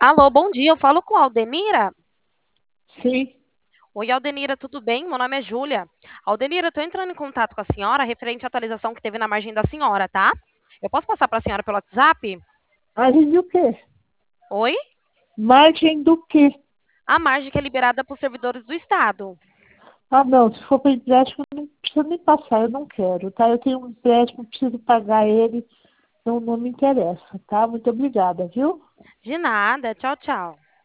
Alô, bom dia. Eu falo com a Aldenira. Sim. Oi, Aldenira, tudo bem? Meu nome é Júlia. Aldenira, eu tô entrando em contato com a senhora referente à atualização que teve na margem da senhora, tá? Eu posso passar para a senhora pelo WhatsApp? Margem do quê? Oi? Margem do quê? A margem que é liberada para os servidores do Estado. Ah, não, se for para empréstimo, não precisa nem passar, eu não quero, tá? Eu tenho um empréstimo, preciso pagar ele, não me interessa, tá? Muito obrigada, viu? De nada. Tchau, tchau.